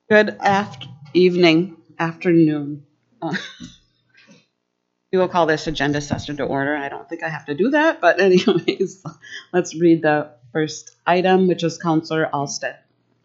Good afternoon. We will call this agenda session to order. I don't think I have to do that, but anyways, let's read the first item, which is Counselor Alstead.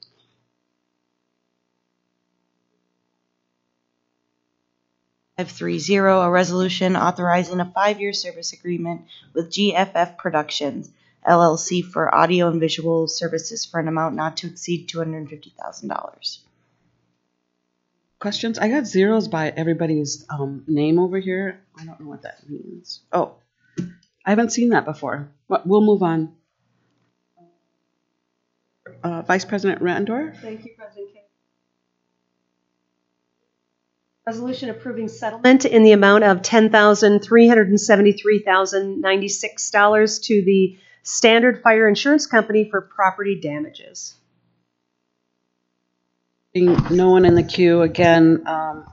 530, a resolution authorizing a 5-year service agreement with GFF Productions, LLC for audio and visual services for an amount not to exceed $250,000. Questions? I got zeros by everybody's name over here. I don't know what that means. Oh, I haven't seen that before. We'll move on. Vice President Randor. Thank you, President King. Resolution approving settlement in the amount of $10,373,096 to the Standard Fire Insurance Company for property damages. No one in the queue again.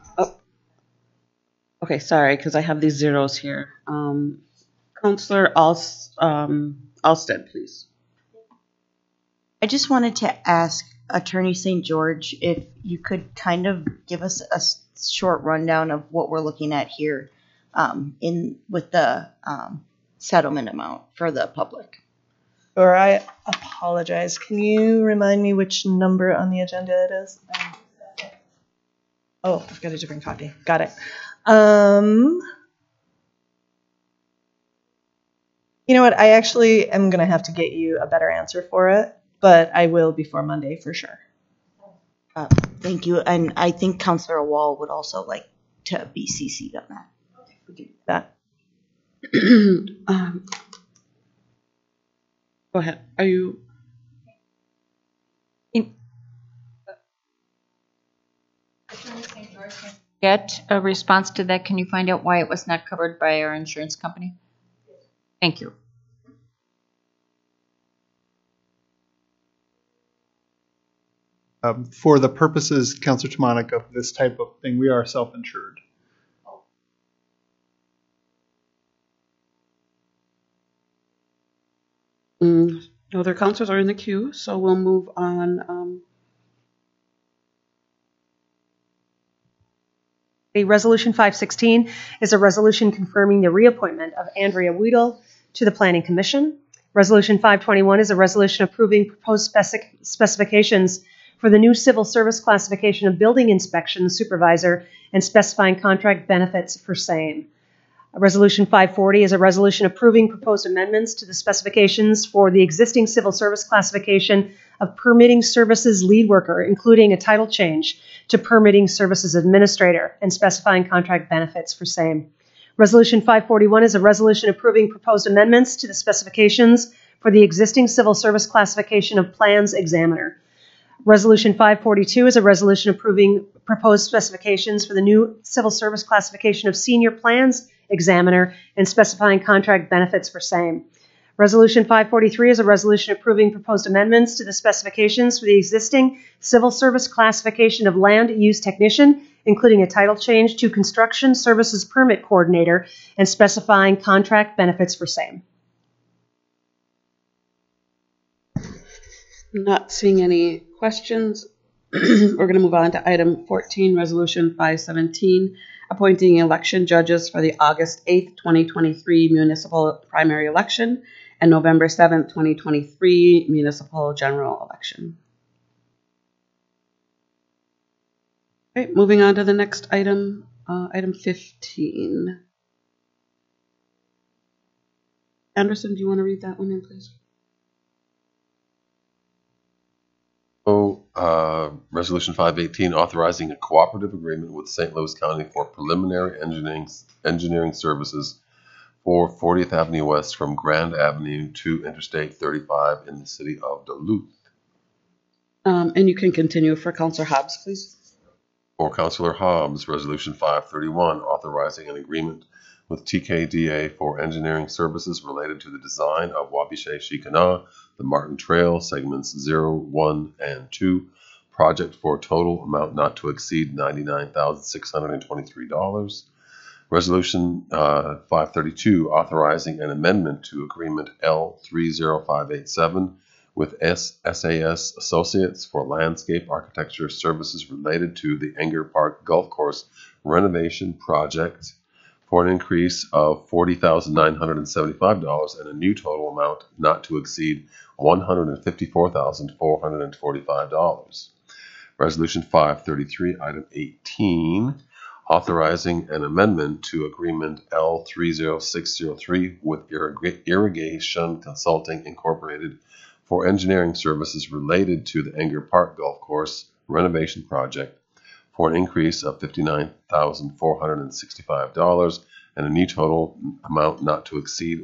Okay, sorry, because I have these zeros here. Counselor Alstead, please. I just wanted to ask Attorney St. George if you could kind of give us a short rundown of what we're looking at here with the settlement amount for the public. Or I apologize. Can you remind me which number on the agenda it is? Oh, I've got a different copy. Got it. You know what? I actually am going to have to get you a better answer for it, but I will before Monday for sure. Thank you. And I think Councilor Wall would also like to be CC'd on that. We can do that. Go ahead. Are you? Get a response to that? Can you find out why it was not covered by our insurance company? Thank you. For the purposes, Councilor Tomanek, of this type of thing, we are self-insured. No other counselors are in the queue, so we'll move on. Resolution 516 is a resolution confirming the reappointment of Andrea Weedle to the Planning Commission. Resolution 521 is a resolution approving proposed specifications for the new civil service classification of building inspection supervisor and specifying contract benefits for same. Resolution 540 is a resolution approving proposed amendments to the specifications for the existing civil service classification of permitting services lead worker, including a title change to permitting services administrator and specifying contract benefits for same. Resolution 541 is a resolution approving proposed amendments to the specifications for the existing civil service classification of plans examiner. Resolution 542 is a resolution approving proposed specifications for the new civil service classification of senior plans examiner and specifying contract benefits for same. Resolution 543 is a resolution approving proposed amendments to the specifications for the existing civil service classification of land use technician, including a title change to construction services permit coordinator and specifying contract benefits for same. Not seeing any questions. We're going to move on to item 14, Resolution 517, appointing election judges for the August 8th, 2023 municipal primary election and November 7th, 2023 municipal general election. Okay, moving on to the next item, item 15. Anderson, do you want to read that one in, please? Resolution 518, authorizing a cooperative agreement with St. Louis County for preliminary engineering services for 40th Avenue West from Grand Avenue to Interstate 35 in the city of Duluth. And you can continue for Councilor Hobbs, please. For Councilor Hobbs, Resolution 531, authorizing an agreement with TKDA for engineering services related to the design of Wabasha-Shikana, the Martin Trail, segments 0, 1, and 2, project for a total amount not to exceed $99,623. Resolution 532, authorizing an amendment to Agreement L30587 with SAS Associates for landscape architecture services related to the Enger Park Golf Course renovation project for an increase of $40,975 and a new total amount not to exceed $154,445. Resolution 533, item 18, authorizing an amendment to agreement L30603 with Irrigation Consulting Incorporated for engineering services related to the Enger Park Golf Course renovation project for an increase of $59,465 and a new total amount not to exceed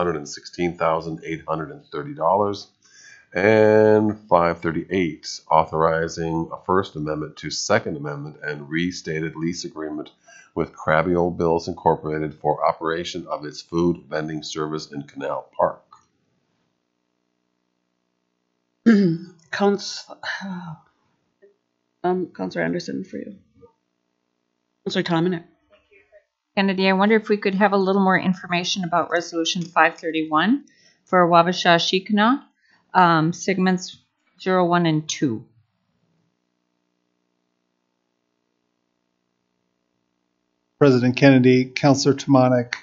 $116,830. And 538, authorizing a First Amendment to Second Amendment and restated lease agreement with Crabby Old Bills Incorporated for operation of its food vending service in Canal Park. Counselor Anderson for you. Counselor Tominek. Kennedy, I wonder if we could have a little more information about Resolution 531 for Wabasha-Shikana, segments 0, 1, and 2. President Kennedy, Councilor Tomanek,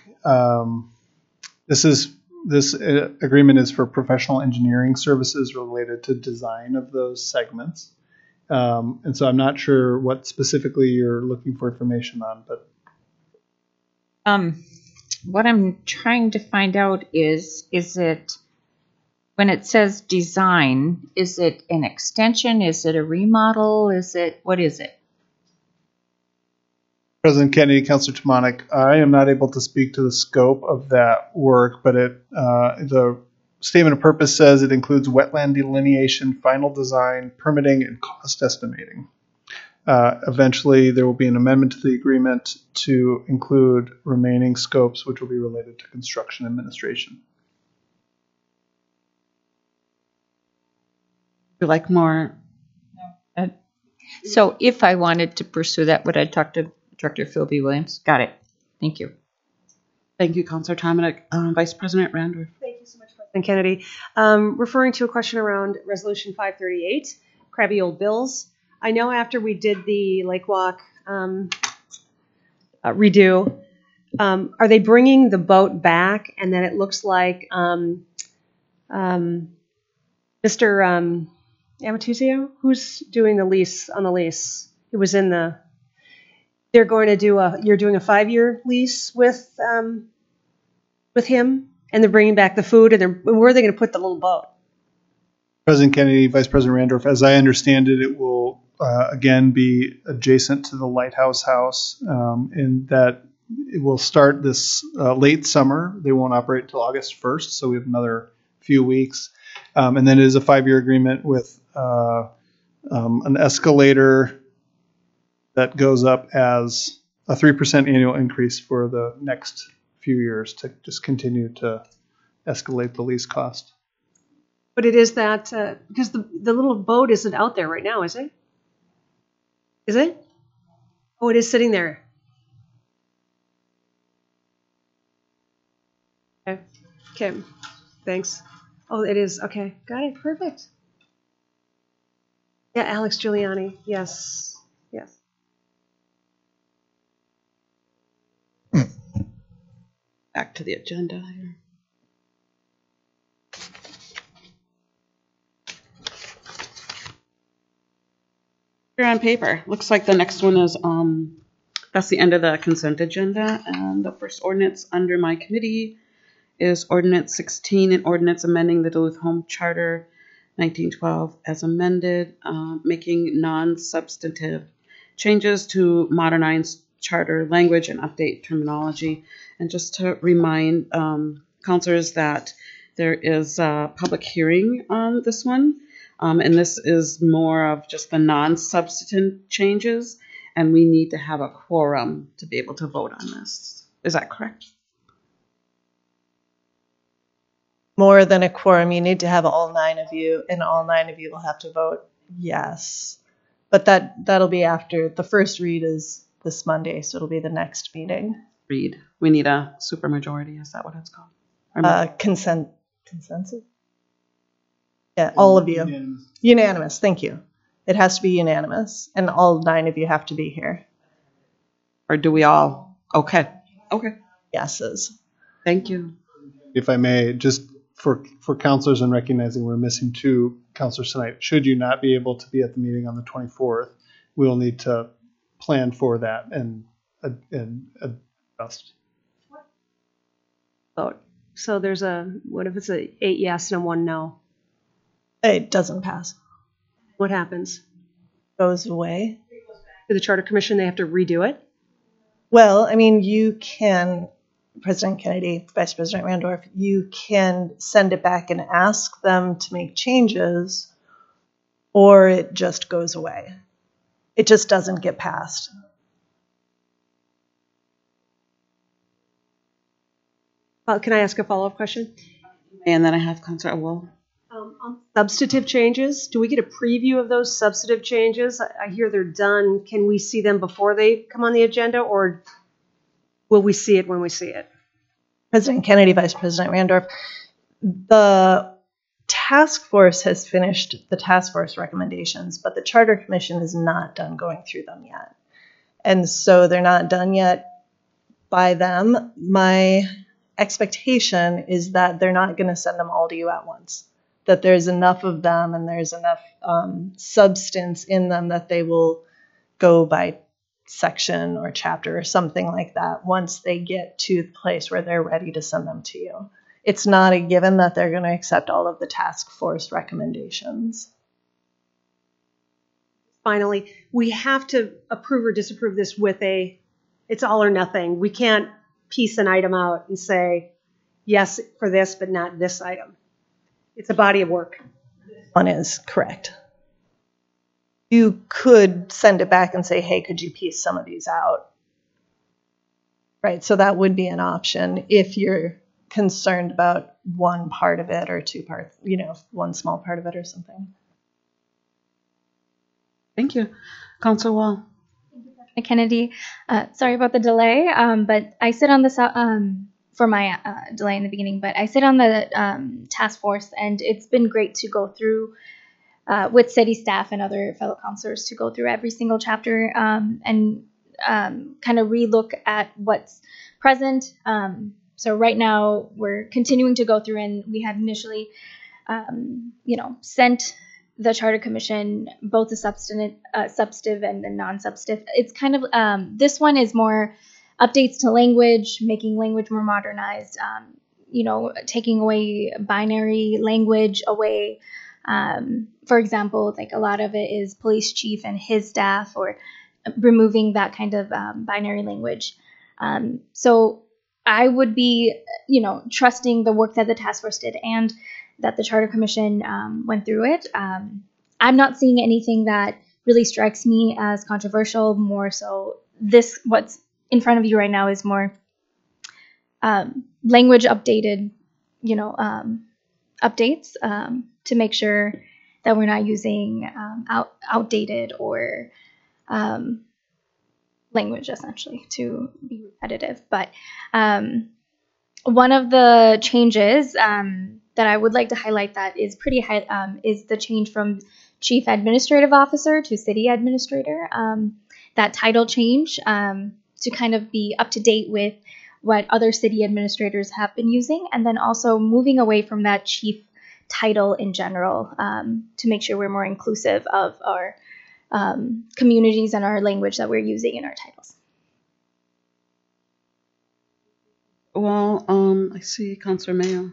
this agreement is for professional engineering services related to design of those segments. And so I'm not sure what specifically you're looking for information on, but what I'm trying to find out is it, when it says design, is it an extension? Is it a remodel? What is it? President Kennedy, Councilor Tomanek, I am not able to speak to the scope of that work, but the statement of purpose says it includes wetland delineation, final design, permitting, and cost estimating. Eventually, there will be an amendment to the agreement to include remaining scopes, which will be related to construction administration. Would you like more? So if I wanted to pursue that, would I talk to Director Phil B. Williams? Got it. Thank you. Thank you, Councilor Tominek. Vice President Randorf. Thank you so much, President Kennedy. Referring to a question around Resolution 538, Crabby Old Bills. I know after we did the Lake Walk redo, are they bringing the boat back? And then it looks like Mr. Amatuzio, who's doing the lease on the lease? It was in the. They're going to do you're doing a 5-year lease with him, and they're bringing back the food, and where are they going to put the little boat? President Kennedy, Vice President Randorf, as I understand it, it will again be adjacent to the Lighthouse House, in that it will start this late summer. They won't operate until August 1st, so we have another few weeks. And then it is a 5-year agreement with an escalator that goes up as a 3% annual increase for the next few years to just continue to escalate the lease cost. But it is that, because the little boat isn't out there right now, is it? Is it? Oh, it is sitting there. Okay, thanks. Oh, it is. Okay, got it. Perfect. Yeah, Alex Giuliani. Yes. Yes. Back to the agenda here. Here on paper, looks like the next one is that's the end of the consent agenda, and the first ordinance under my committee is Ordinance 16, an ordinance amending the Duluth Home Charter 1912 as amended, making non-substantive changes to modernize charter language and update terminology. And just to remind councilors that there is a public hearing on this one, and this is more of just the non-substantive changes, and we need to have a quorum to be able to vote on this. Is that correct? More than a quorum, you need to have all 9 of you, and all 9 of you will have to vote yes. But that'll be after the first read is this Monday, so it'll be the next meeting. Read. We need a supermajority. Is that what it's called? Or Consensus. Yeah, all of you. Unanimous, thank you. It has to be unanimous, and all 9 of you have to be here. Or do we all? Okay. Okay. Yeses. Thank you. If I may, just for counselors and recognizing we're missing 2 counselors tonight, should you not be able to be at the meeting on the 24th, we'll need to plan for that and adjust. Vote. So there's what if it's 8 yes and 1 no? It doesn't pass. What happens? Goes away. To the Charter Commission, they have to redo it? Well, I mean, you can, President Kennedy, Vice President Randorf, you can send it back and ask them to make changes, or it just goes away. It just doesn't get passed. Can I ask a follow-up question? And then I have Councilor Will. On substantive changes, do we get a preview of those substantive changes? I hear they're done. Can we see them before they come on the agenda, or will we see it when we see it? President Kennedy, Vice President Randorf, the task force has finished the task force recommendations, but the Charter Commission is not done going through them yet. And so they're not done yet by them. My expectation is that they're not going to send them all to you at once, that there's enough of them and there's enough substance in them that they will go by section or chapter or something like that once they get to the place where they're ready to send them to you. It's not a given that they're going to accept all of the task force recommendations. Finally, we have to approve or disapprove this with it's all or nothing. We can't piece an item out and say, yes for this, but not this item. It's a body of work. One is correct. You could send it back and say, hey, could you piece some of these out? Right, so that would be an option if you're concerned about one part of it or 2 parts, one small part of it or something. Thank you. Councilor Wall. Kennedy, sorry about the delay, but I sit on the for my delay in the beginning, but I sit on the task force, and it's been great to go through with city staff and other fellow councilors to go through every single chapter and kind of relook at what's present. So right now we're continuing to go through, and we had initially, sent the Charter Commission both the substantive and the non-substantive. It's kind of this one is more updates to language, making language more modernized. Taking away binary language away. For example, like a lot of it is police chief and his staff, or removing that kind of binary language. So I would be, trusting the work that the task force did and that the Charter Commission went through it. I'm not seeing anything that really strikes me as controversial. More so, what's in front of you right now is more language updated, updates to make sure that we're not using outdated or language essentially to be repetitive. But one of the changes that I would like to highlight that is pretty high is the change from Chief Administrative Officer to City Administrator. That title change to kind of be up to date with what other city administrators have been using, and then also moving away from that chief title in general to make sure we're more inclusive of our communities and our language that we're using in our titles. Well, I see Councilor Mayo.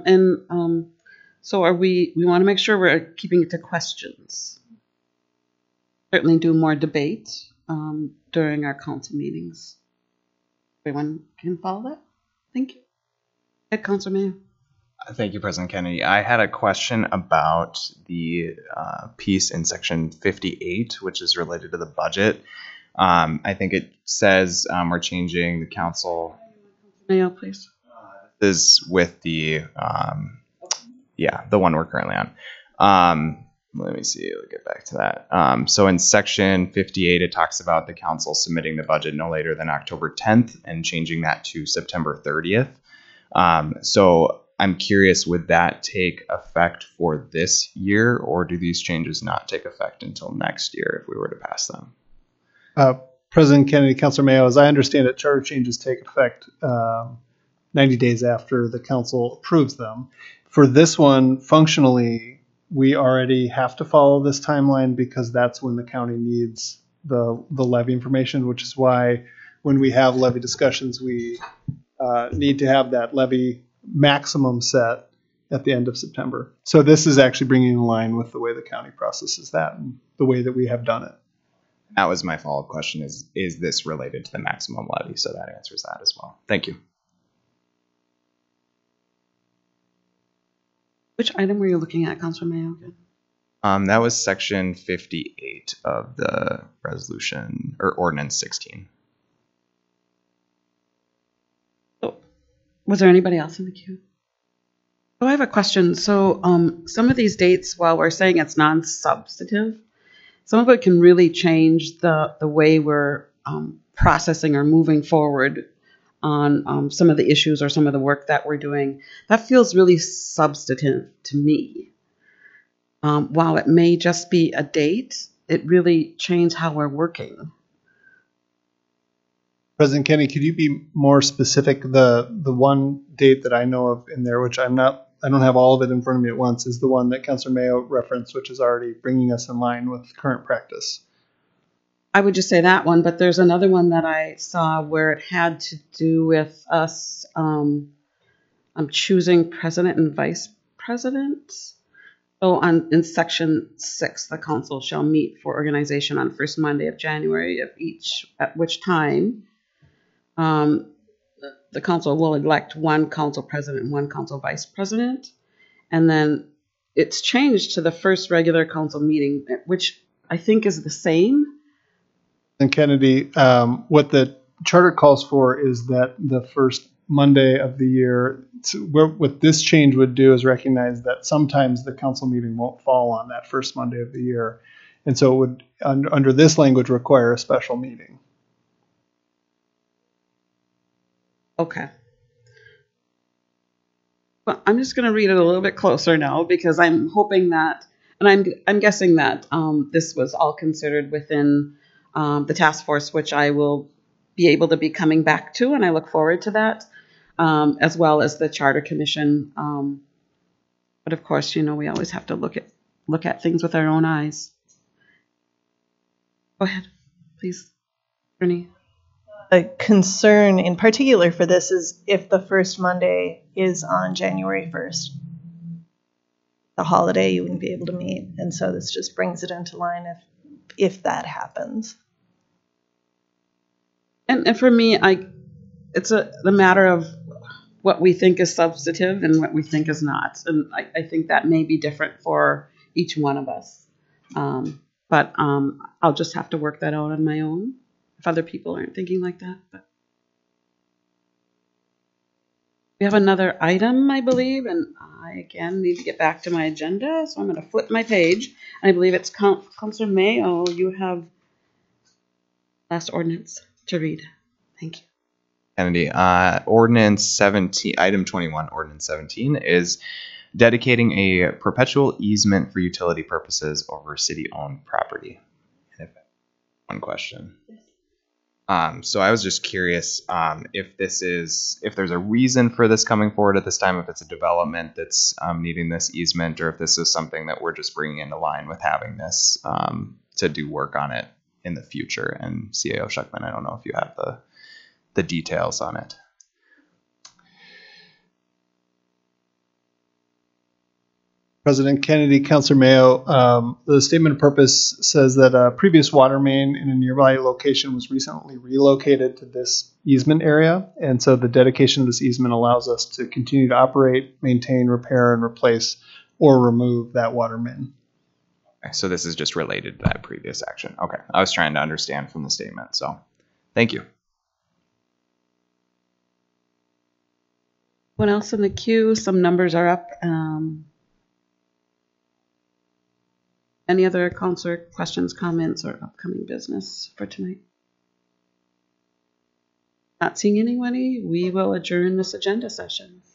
So we want to make sure we're keeping it to questions. Certainly do more debate during our council meetings. Everyone can follow that? Thank you. Head Councilor Mayo. Thank you, President Kennedy. I had a question about the piece in section 58, which is related to the budget. I think it says we're changing the council. Mayo, please. This is with the one we're currently on. Let me see. Let's get back to that. So in section 58, it talks about the council submitting the budget no later than October 10th and changing that to September 30th. So I'm curious, would that take effect for this year, or do these changes not take effect until next year if we were to pass them? President Kennedy, Councilor Mayo, as I understand it, charter changes take effect 90 days after the council approves them. For this one, functionally, we already have to follow this timeline because that's when the county needs the levy information, which is why when we have levy discussions, we need to have that levy maximum set at the end of September. So this is actually bringing in line with the way the county processes that and the way that we have done it. That was my follow-up question, is this related to the maximum levy? So that answers that as well. Thank you. Which item were you looking at, Councilor Mayo? That was section 58 of the resolution, or ordinance 16. Oh, was there anybody else in the queue? Oh, I have a question. So some of these dates, while we're saying it's non-substantive, some of it can really change the way we're processing or moving forward on some of the issues or some of the work that we're doing. That feels really substantive to me. While it may just be a date, it really changed how we're working. President Kennedy, could you be more specific? The one date that I know of in there, which I don't have all of it in front of me at once, is the one that Councilor Mayo referenced, which is already bringing us in line with current practice. I would just say that one, but there's another one that I saw where it had to do with us choosing president and vice president. So in section 6, the council shall meet for organization on first Monday of January of each, at which time the council will elect one council president and one council vice president. And then it's changed to the first regular council meeting, which I think is the same. And Kennedy, what the charter calls for is that the first Monday of the year, what this change would do is recognize that sometimes the council meeting won't fall on that first Monday of the year. And so it would, under this language, require a special meeting. Okay. Well, I'm just going to read it a little bit closer now because I'm hoping that, and I'm guessing that this was all considered within the task force, which I will be able to be coming back to, and I look forward to that, as well as the Charter Commission. But of course, we always have to look at things with our own eyes. Go ahead, please, Bernie. A concern in particular for this is if the first Monday is on January 1st. The holiday, you wouldn't be able to meet. And so this just brings it into line if that happens. And for me, it's the matter of what we think is substantive and what we think is not. And I think that may be different for each one of us. But I'll just have to work that out on my own if other people aren't thinking like that. But we have another item, I believe, and I, again, need to get back to my agenda. So I'm going to flip my page. I believe it's Councilor Mayo. You have last ordinance to read. Thank you. Kennedy, ordinance 17, item 21, ordinance 17 is dedicating a perpetual easement for utility purposes over city-owned property. One question. So I was just curious if there's a reason for this coming forward at this time, if it's a development that's needing this easement, or if this is something that we're just bringing into line with having this to do work on it in the future. And CAO Shuckman, I don't know if you have the details on it. President Kennedy, Councilor Mayo, the statement of purpose says that a previous water main in a nearby location was recently relocated to this easement area. And so the dedication of this easement allows us to continue to operate, maintain, repair, and replace or remove that water main. Okay, so this is just related to that previous action. Okay, I was trying to understand from the statement, so thank you. What else in the queue? Some numbers are up. Any other councilor questions, comments, or upcoming business for tonight? Not seeing anybody, we will adjourn this agenda session.